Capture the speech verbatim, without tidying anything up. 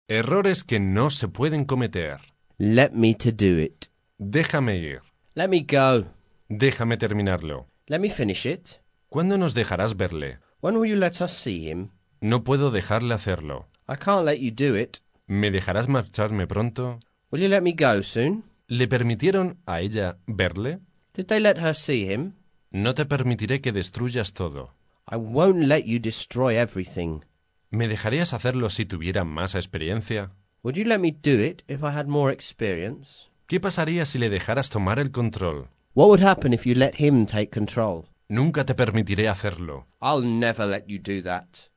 Errores que no se pueden cometer. Let me to do it. Déjame ir. Let me go. Déjame terminarlo. Let me finish it. ¿Cuándo nos dejarás verle? When will you let us see him? No puedo dejarle hacerlo. I can't let you do it. ¿Me dejarás marcharme pronto? Will you let me go soon? ¿Le permitieron a ella verle? Did they let her see him? No te permitiré que destruyas todo. I won't let you destroy everything. ¿Me dejarías hacerlo si tuviera más experiencia? Would you let me do it if I had more experience? ¿Qué pasaría si le dejaras tomar el control? What would happen if you let him take control? Nunca te permitiré hacerlo. I'll never let you do that.